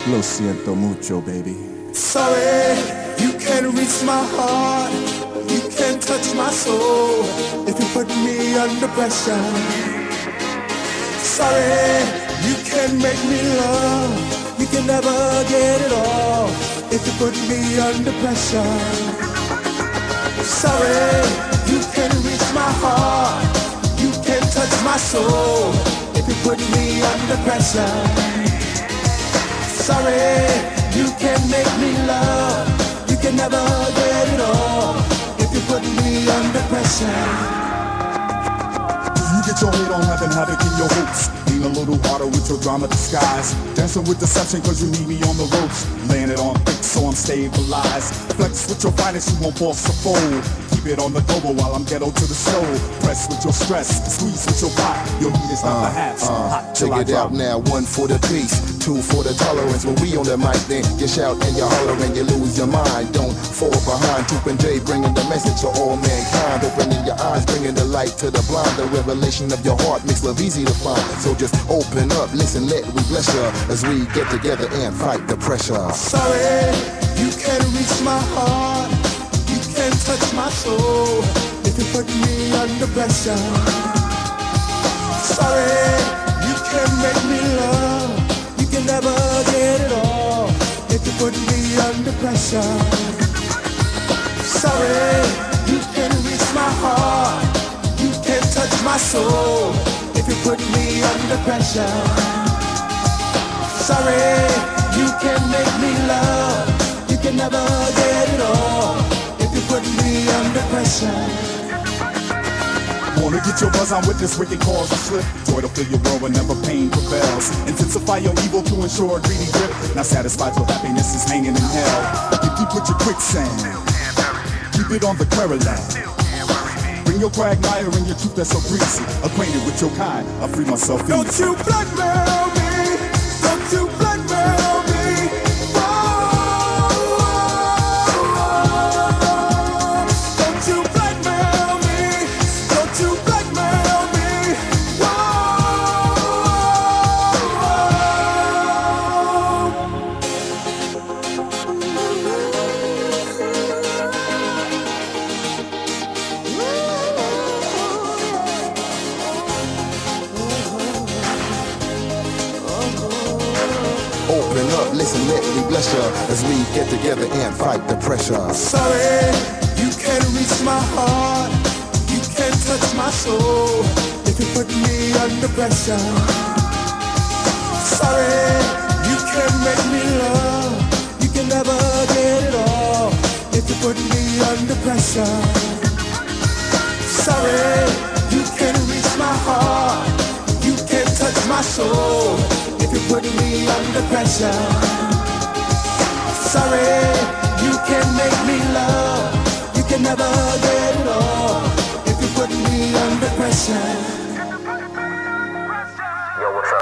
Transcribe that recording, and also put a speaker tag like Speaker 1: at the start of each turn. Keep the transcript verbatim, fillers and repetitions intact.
Speaker 1: Lo siento mucho, baby.
Speaker 2: Sorry, you can't reach my heart. You can't touch my soul if you put me under pressure. Sorry, you can't make me love. You can never get it all if you put me under pressure. Sorry, you can't reach my heart. You can't touch my soul if you put me under pressure. Sorry, you can't make me love. You can never get it all if you put me under pressure.
Speaker 3: You get your head on having havoc in your hopes. Lean a little harder with your drama disguise. Dancing with deception cause you need me on the ropes. Laying it on thick so I'm stabilized. Flex with your finest, you won't force a fold. Keep it on the global while I'm ghetto to the soul. Press with your stress, squeeze with your pot. Your heat is not
Speaker 4: uh,
Speaker 3: perhaps
Speaker 4: uh,
Speaker 3: hot till
Speaker 4: Check
Speaker 3: I
Speaker 4: it
Speaker 3: drop.
Speaker 4: out now, one for the peace, two for the tolerance. When we on the mic then you shout and you holler and you lose your mind. Don't fall behind, Troop and J bringing the message to all mankind. Opening your eyes, bringing the light to the blind. The revelation of your heart makes love easy to find. So just open up, listen, let we bless you as we get together and fight the pressure.
Speaker 2: Sorry, you can't reach my heart. You can't touch my soul if you put me under pressure. Sorry, you can't make me love. You can never get it all if you put me under pressure. Sorry, you can't reach my heart. You can't touch my soul if you put me under pressure. Sorry, you can't make me love. You can never get it all if you put me under pressure.
Speaker 3: Wanna get your buzz on with this wicked cause of slip. Joy to fill your world whenever pain prevails. Intensify your evil to ensure a greedy grip. Not satisfied till happiness is hanging in hell. Get deep with your quicksand. Keep it on the Querulette. Bring your quagmire and your truth that's so greasy. Acquainted with your kind, I free myself easy.
Speaker 2: Don't you blackmail me. Don't you blackmail me.
Speaker 4: Open up, listen, let me bless you as we get together and fight the pressure.
Speaker 2: Sorry, you can't reach my heart. You can't touch my soul if you put me under pressure. Sorry, you can't make me love. You can never get it all if you put me under pressure. Sorry, you can't reach my heart. You can't touch my soul if you put me under pressure. Sorry, you can't make me love. You can never get it all if you put me under pressure.